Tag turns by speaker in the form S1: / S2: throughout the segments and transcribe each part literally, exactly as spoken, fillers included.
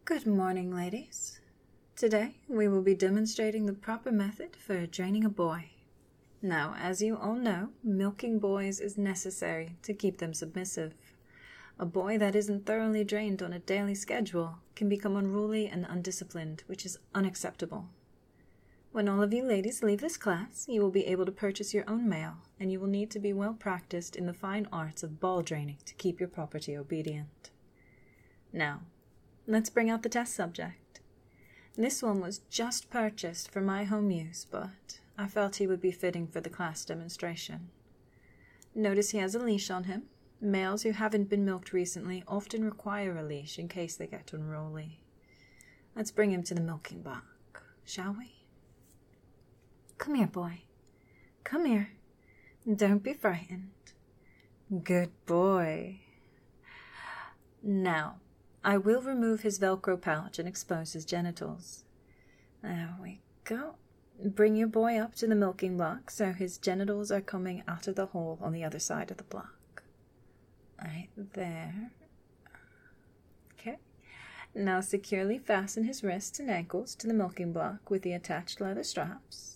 S1: Good morning, ladies. Today, we will be demonstrating the proper method for draining a boy. Now, as you all know, milking boys is necessary to keep them submissive. A boy that isn't thoroughly drained on a daily schedule can become unruly and undisciplined, which is unacceptable. When all of you ladies leave this class, you will be able to purchase your own male, and you will need to be well practiced in the fine arts of ball draining to keep your property obedient. Now, let's bring out the test subject. This one was just purchased for my home use, but I felt he would be fitting for the class demonstration. Notice he has a leash on him. Males who haven't been milked recently often require a leash in case they get unruly. Let's bring him to the milking block, shall we? Come here, boy. Come here. Don't be frightened. Good boy. Now, I will remove his Velcro pouch and expose his genitals. There we go. Bring your boy up to the milking block so his genitals are coming out of the hole on the other side of the block. Right there. Okay. Now securely fasten his wrists and ankles to the milking block with the attached leather straps.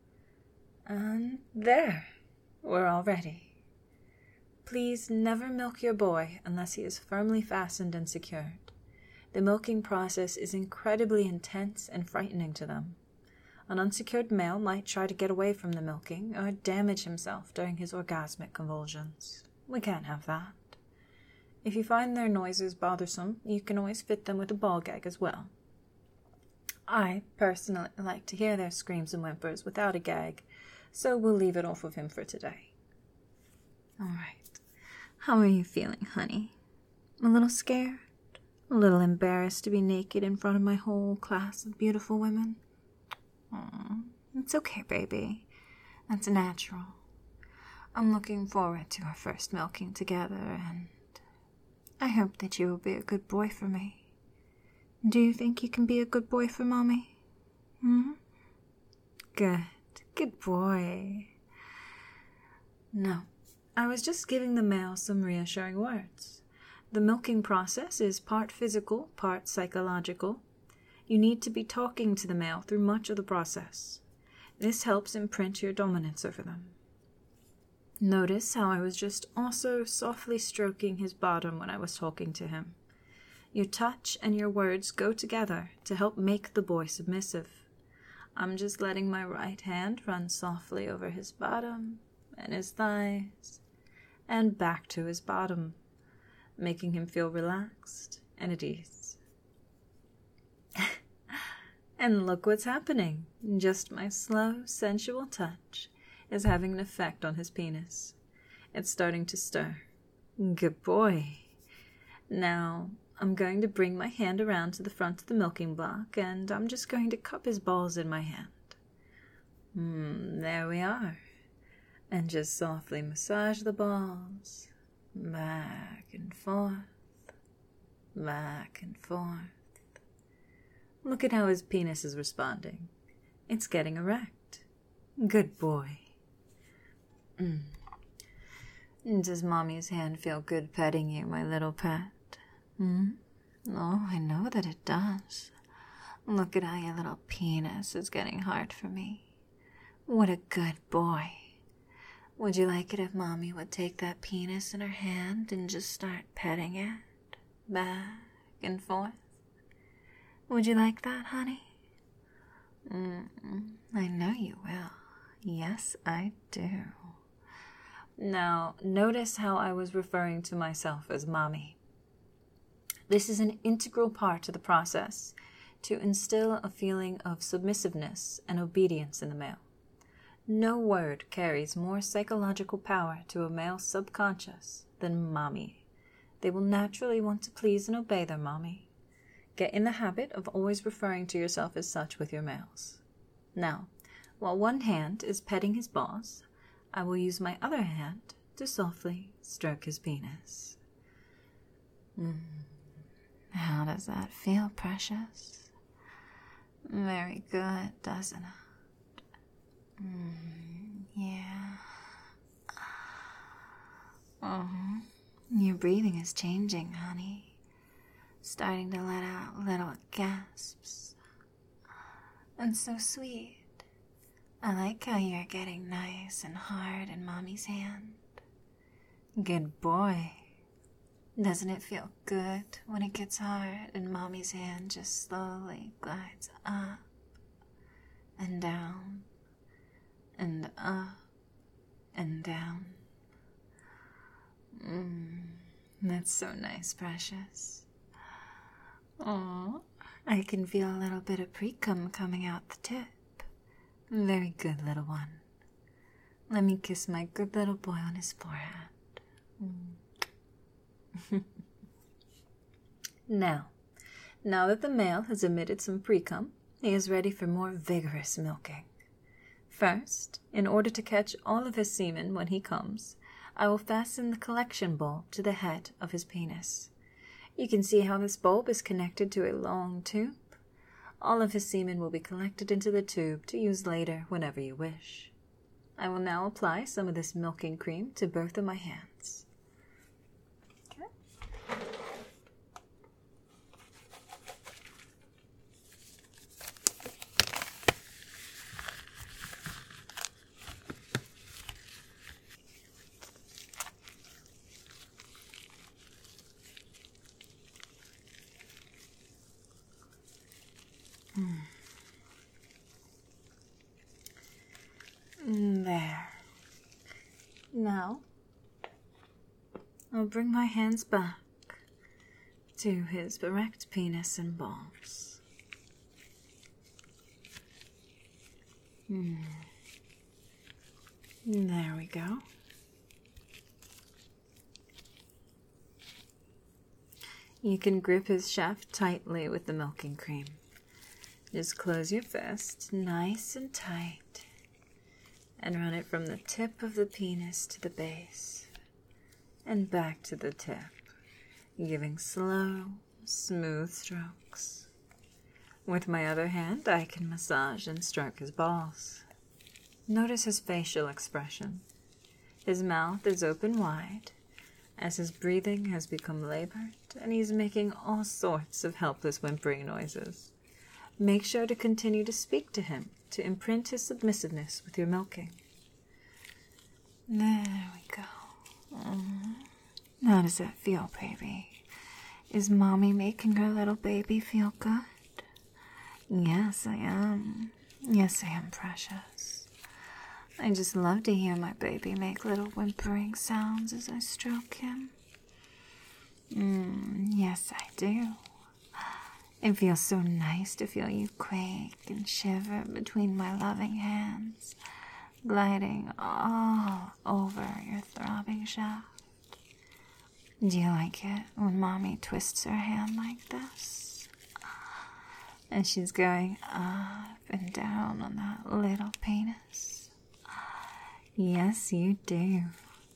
S1: And there. We're all ready. Please never milk your boy unless he is firmly fastened and secured. The milking process is incredibly intense and frightening to them. An unsecured male might try to get away from the milking or damage himself during his orgasmic convulsions. We can't have that. If you find their noises bothersome, you can always fit them with a ball gag as well. I personally like to hear their screams and whimpers without a gag, so we'll leave it off of him for today. All right. How are you feeling, honey? A little scared? A little embarrassed to be naked in front of my whole class of beautiful women? Aw, it's okay, baby. That's natural. I'm looking forward to our first milking together, and I hope that you will be a good boy for me. Do you think you can be a good boy for Mommy? Hmm? Good. Good boy. No, I was just giving the male some reassuring words. The milking process is part physical, part psychological. You need to be talking to the male through much of the process. This helps imprint your dominance over them. Notice how I was just also softly stroking his bottom when I was talking to him. Your touch and your words go together to help make the boy submissive. I'm just letting my right hand run softly over his bottom and his thighs and back to his bottom, making him feel relaxed and at ease. And look what's happening. Just my slow, sensual touch is having an effect on his penis. It's starting to stir. Good boy. Now, I'm going to bring my hand around to the front of the milking block, and I'm just going to cup his balls in my hand. Hmm, there we are. And just softly massage the balls. Back and forth. Back and forth. Look at how his penis is responding. It's getting erect. Good boy. Mm. Does Mommy's hand feel good petting you, my little pet? Hmm? Oh, I know that it does. Look at how your little penis is getting hard for me. What a good boy. Would you like it if Mommy would take that penis in her hand and just start petting it? Back and forth? Would you like that, honey? Mm, I know you will. Yes, I do. Now, notice how I was referring to myself as Mommy. This is an integral part of the process to instill a feeling of submissiveness and obedience in the male. No word carries more psychological power to a male's subconscious than Mommy. They will naturally want to please and obey their Mommy. Get in the habit of always referring to yourself as such with your males. Now, while one hand is petting his balls, I will use my other hand to softly stroke his penis. Mm. How does that feel, precious? Very good, doesn't it? Mm, yeah. Uh-huh. Your breathing is changing, honey. starting to let out little gasps. And so sweet. I like how you're getting nice and hard in Mommy's hand. Good boy. Doesn't it feel good when it gets hard and Mommy's hand just slowly glides up and down and up and down? Mmm, that's so nice, precious. Aww, I can feel a little bit of pre-cum coming out the tip. Very good, little one. Let me kiss my good little boy on his forehead. Mm. Now, now that the male has emitted some pre-cum, he is ready for more vigorous milking. First, in order to catch all of his semen when he comes, I will fasten the collection bulb to the head of his penis. You can see how this bulb is connected to a long tube. All of his semen will be collected into the tube to use later whenever you wish. I will now apply some of this milking cream to both of my hands. Okay. Mm. There. Now, I'll bring my hands back to his erect penis and balls. Hmm. There we go. You can grip his shaft tightly with the milking cream. Just close your fist nice and tight and run it from the tip of the penis to the base and back to the tip, giving slow, smooth strokes. With my other hand, I can massage and stroke his balls. Notice his facial expression. His mouth is open wide as his breathing has become labored and he's making all sorts of helpless whimpering noises. Make sure to continue to speak to him to imprint his submissiveness with your milking. There we go. Mm. How does that feel, baby? Is Mommy making her little baby feel good? Yes, I am. Yes, I am, precious. I just love to hear my baby make little whimpering sounds as I stroke him. Mm, yes, I do. It feels so nice to feel you quake and shiver between my loving hands, gliding all over your throbbing shaft. Do you like it when Mommy twists her hand like this? And she's going up and down on that little penis? Yes, you do.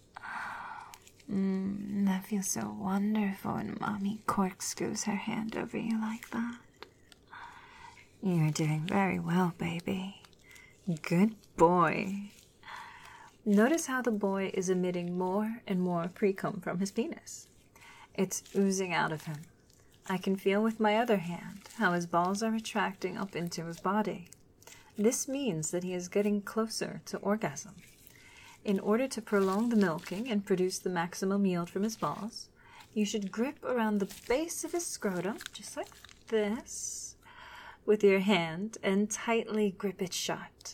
S1: Mmm, that feels so wonderful when Mommy corkscrews her hand over you like that. You're doing very well, baby. Good boy. Notice how the boy is emitting more and more pre-cum from his penis. It's oozing out of him. I can feel with my other hand how his balls are retracting up into his body. This means that he is getting closer to orgasm. In order to prolong the milking and produce the maximum yield from his balls, you should grip around the base of his scrotum, just like this, with your hand and tightly grip it shut.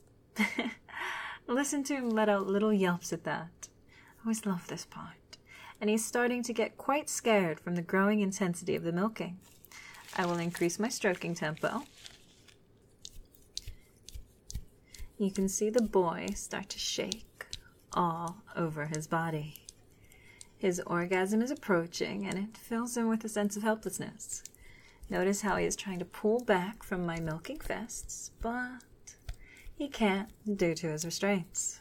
S1: Listen to him let out little yelps at that. I always love this part. And he's starting to get quite scared from the growing intensity of the milking. I will increase my stroking tempo. You can see the boy start to shake all over his body. His orgasm is approaching, and it fills him with a sense of helplessness. Notice how he is trying to pull back from my milking fists, but he can't due to his restraints.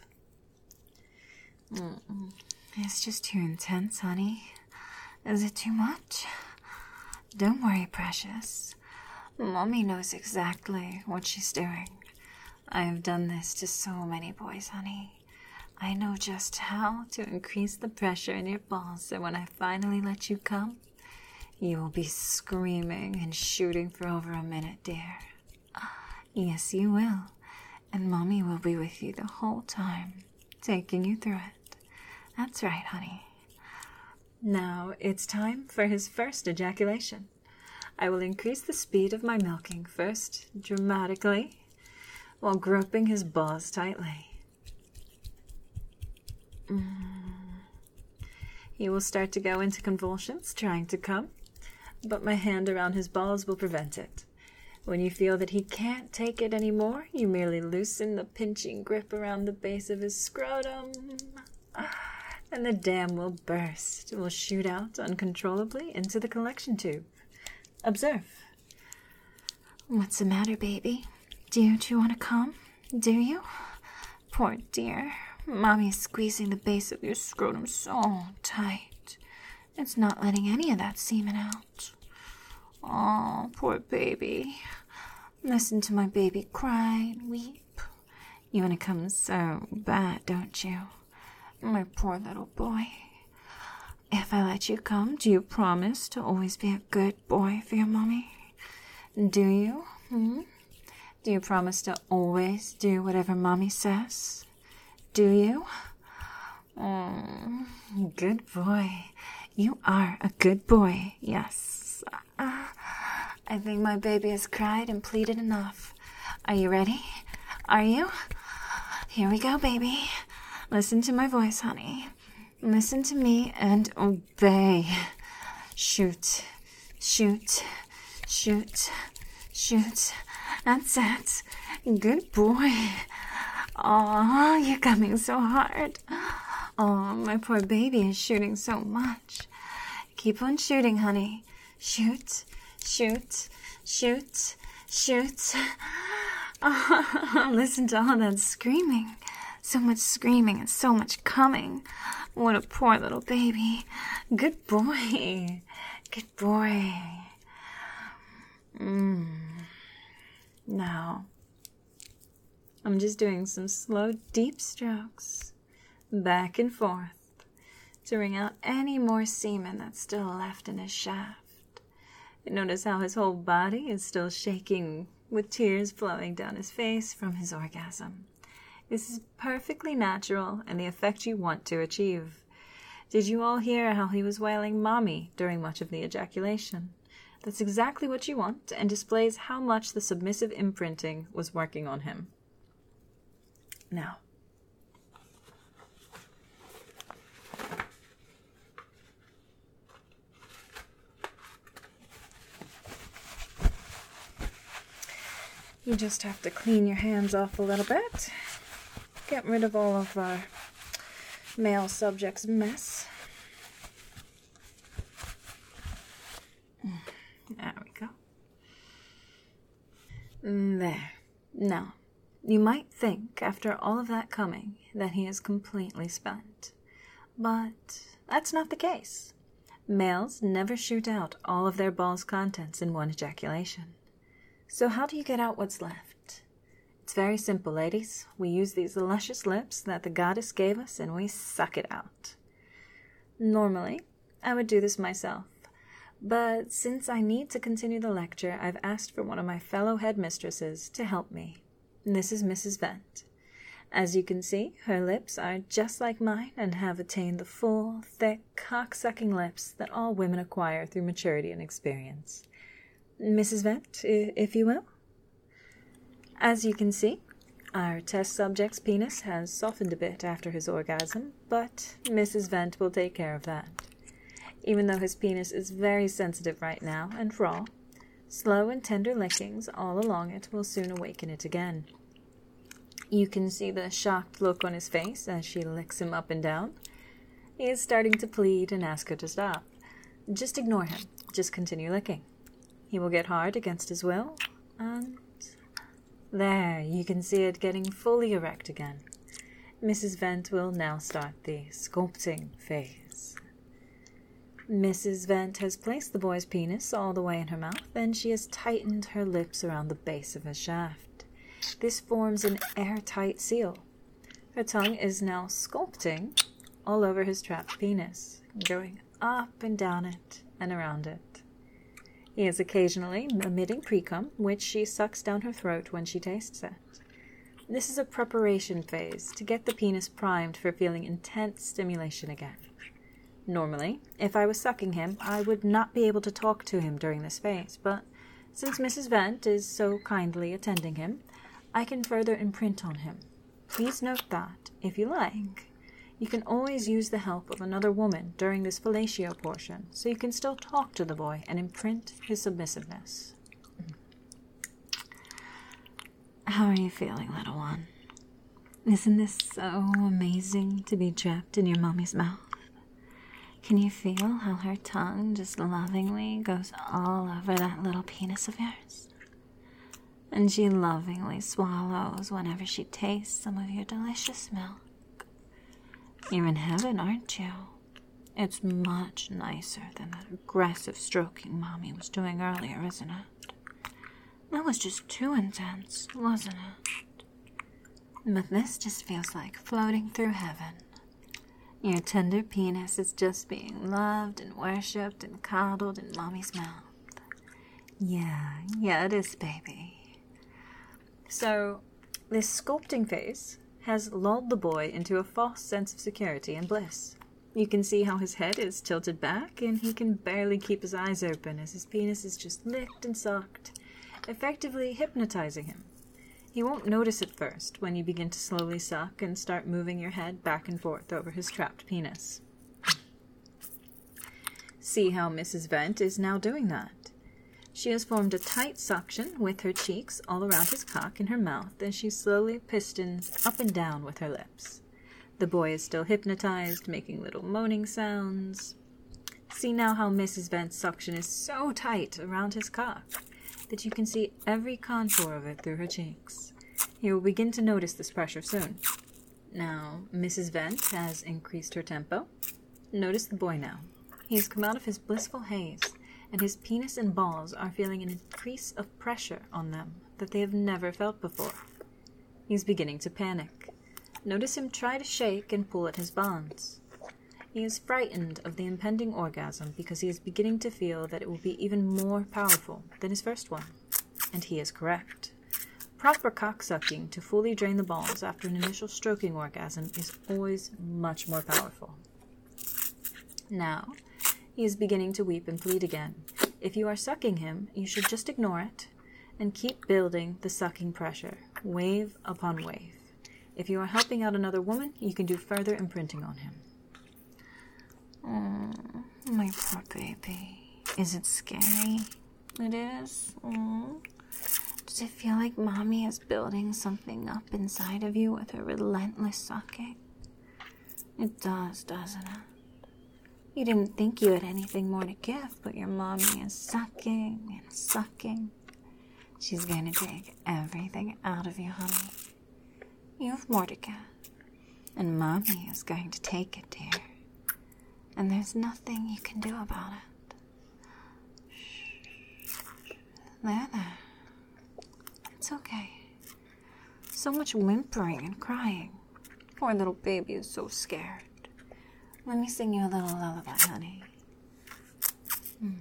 S1: Mm-mm. It's just too intense, honey. Is it too much? Don't worry, precious. Mommy knows exactly what she's doing. I have done this to so many boys, honey. I know just how to increase the pressure in your balls so when I finally let you come, You will be screaming and shooting for over a minute, dear. Yes, you will. And Mommy will be with you the whole time, taking you through it. That's right, honey. Now it's time for his first ejaculation. I will increase the speed of my milking first, dramatically, while groping his balls tightly. Mm. He will start to go into convulsions, trying to come, but my hand around his balls will prevent it. When you feel that he can't take it anymore, you merely loosen the pinching grip around the base of his scrotum, and the dam will burst. It will shoot out uncontrollably into the collection tube. Observe. What's the matter, baby? Do you, do you want to come? Do you? Poor dear. Mommy's squeezing the base of your scrotum so tight. It's not letting any of that semen out. Oh, poor baby. Listen to my baby cry and weep. You want to come so bad, don't you? My poor little boy. If I let you come, do you promise to always be a good boy for your mommy? Do you? Hmm? Do you promise to always do whatever Mommy says? Do you? Oh, good boy. You are a good boy, yes. Uh, I think my baby has cried and pleaded enough. Are you ready? Are you? Here we go, baby. Listen to my voice, honey. Listen to me and obey. Shoot, shoot, shoot, shoot. That's it. Good boy. Aw, you're coming so hard. Oh, my poor baby is shooting so much. Keep on shooting, honey. Shoot, shoot, shoot, shoot. Oh, listen to all that screaming. So much screaming and so much coming. What a poor little baby. Good boy. Good boy. Mm. Now, I'm just doing some slow, deep strokes, back and forth, to wring out any more semen that's still left in his shaft. Notice how his whole body is still shaking, with tears flowing down his face from his orgasm. This is perfectly natural and the effect you want to achieve. Did you all hear how he was wailing Mommy during much of the ejaculation? That's exactly what you want, and displays how much the submissive imprinting was working on him. Now, you just have to clean your hands off a little bit. Get rid of all of our male subject's mess. There we go. There. Now, you might think, after all of that coming, that he is completely spent. But that's not the case. Males never shoot out all of their balls' contents in one ejaculation. So how do you get out what's left? It's very simple, ladies. We use these luscious lips that the goddess gave us and we suck it out. Normally, I would do this myself. But since I need to continue the lecture, I've asked for one of my fellow headmistresses to help me. This is Missus Vent. As you can see, her lips are just like mine and have attained the full, thick, cock-sucking lips that all women acquire through maturity and experience. Missus Vent, if you will. As you can see, our test subject's penis has softened a bit after his orgasm, but Missus Vent will take care of that. Even though his penis is very sensitive right now and raw, slow and tender lickings all along it will soon awaken it again. You can see the shocked look on his face as she licks him up and down. He is starting to plead and ask her to stop. Just ignore him. Just continue licking. He will get hard against his will, and there, you can see it getting fully erect again. Missus Vent will now start the sculpting phase. Missus Vent has placed the boy's penis all the way in her mouth, and she has tightened her lips around the base of his shaft. This forms an airtight seal. Her tongue is now sculpting all over his trapped penis, going up and down it and around it. He is occasionally emitting precum, which she sucks down her throat when she tastes it. This is a preparation phase to get the penis primed for feeling intense stimulation again. Normally, if I was sucking him, I would not be able to talk to him during this phase, but since Missus Vent is so kindly attending him, I can further imprint on him. Please note that, if you like, you can always use the help of another woman during this fellatio portion, so you can still talk to the boy and imprint his submissiveness. How are you feeling, little one? Isn't this so amazing to be trapped in your mommy's mouth? Can you feel how her tongue just lovingly goes all over that little penis of yours? And she lovingly swallows whenever she tastes some of your delicious milk. You're in heaven, aren't you? It's much nicer than that aggressive stroking Mommy was doing earlier, isn't it? That was just too intense, wasn't it? But this just feels like floating through heaven. Your tender penis is just being loved and worshipped and coddled in Mommy's mouth. Yeah, yeah, it is, baby. So, this sculpting phase has lulled the boy into a false sense of security and bliss. You can see how his head is tilted back, and he can barely keep his eyes open as his penis is just licked and sucked, effectively hypnotizing him. He won't notice at first when you begin to slowly suck and start moving your head back and forth over his trapped penis. See how Missus Vent is now doing that. She has formed a tight suction with her cheeks all around his cock in her mouth as she slowly pistons up and down with her lips. The boy is still hypnotized, making little moaning sounds. See now how Missus Vent's suction is so tight around his cock that you can see every contour of it through her cheeks. He will begin to notice this pressure soon. Now, Missus Vent has increased her tempo. Notice the boy now. He has come out of his blissful haze, and his penis and balls are feeling an increase of pressure on them that they have never felt before. He's beginning to panic. Notice him try to shake and pull at his bonds. He is frightened of the impending orgasm because he is beginning to feel that it will be even more powerful than his first one. And he is correct. Proper cocksucking to fully drain the balls after an initial stroking orgasm is always much more powerful. Now, he is beginning to weep and plead again. If you are sucking him, you should just ignore it and keep building the sucking pressure, wave upon wave. If you are helping out another woman, you can do further imprinting on him. Oh, my poor baby. Is it scary? It is? Oh. Does it feel like Mommy is building something up inside of you with her relentless sucking? It does, doesn't it? You didn't think you had anything more to give, but your Mommy is sucking and sucking. She's going to take everything out of you, honey. You have more to give. And Mommy is going to take it, dear. And there's nothing you can do about it. Shh. There, there. It's okay. So much whimpering and crying. Poor little baby is so scared. Let me sing you a little lullaby, honey. Mm.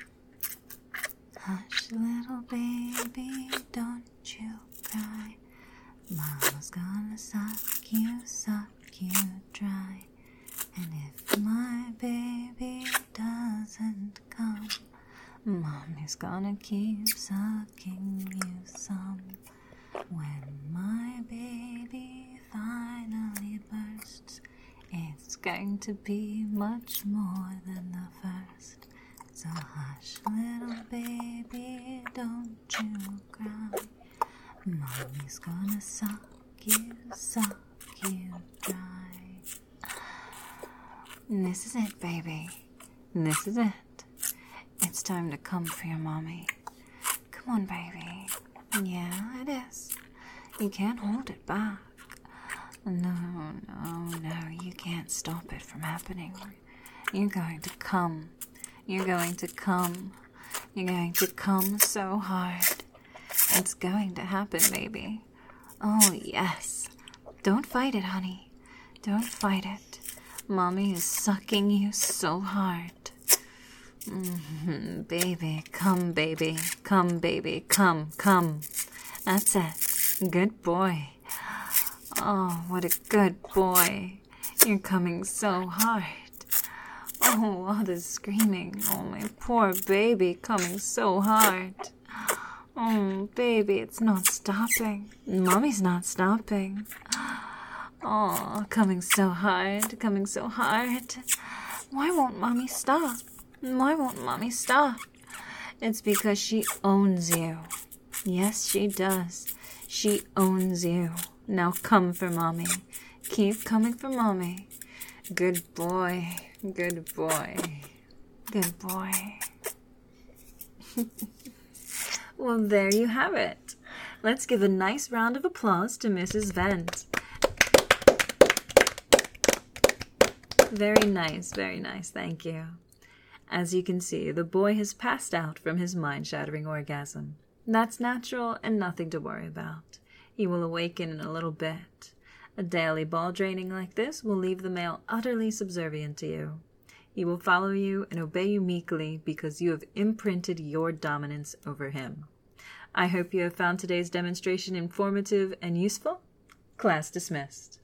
S1: Hush, little baby, don't you cry. Mama's gonna suck you, suck you dry. And if my baby doesn't come, Mommy's gonna keep sucking you some. When my baby finally bursts, it's going to be much more than the first. So hush, little baby, don't you cry. Mommy's gonna suck you, suck you dry. And this is it, baby. This is it. It's time to come for your Mommy. Come on, baby. Yeah, it is. You can't hold it back. No, no, no, you can't stop it from happening. You're going to come. You're going to come. You're going to come so hard. It's going to happen, baby. Oh, yes. Don't fight it, honey. Don't fight it. Mommy is sucking you so hard. Mm-hmm. Baby, come, baby. Come, baby. Come, come. That's it. Good boy. Oh, what a good boy. You're coming so hard. Oh, all this screaming. Oh, my poor baby, coming so hard. Oh, baby, it's not stopping. Mommy's not stopping. Oh, coming so hard, coming so hard. Why won't Mommy stop? Why won't Mommy stop? It's because she owns you. Yes, she does. She owns you. Now come for Mommy. Keep coming for Mommy. Good boy. Good boy. Good boy. Well, there you have it. Let's give a nice round of applause to Missus Vent. Very nice, very nice. Thank you. As you can see, the boy has passed out from his mind-shattering orgasm. That's natural and nothing to worry about. He will awaken in a little bit. A daily ball draining like this will leave the male utterly subservient to you. He will follow you and obey you meekly because you have imprinted your dominance over him. I hope you have found today's demonstration informative and useful. Class dismissed.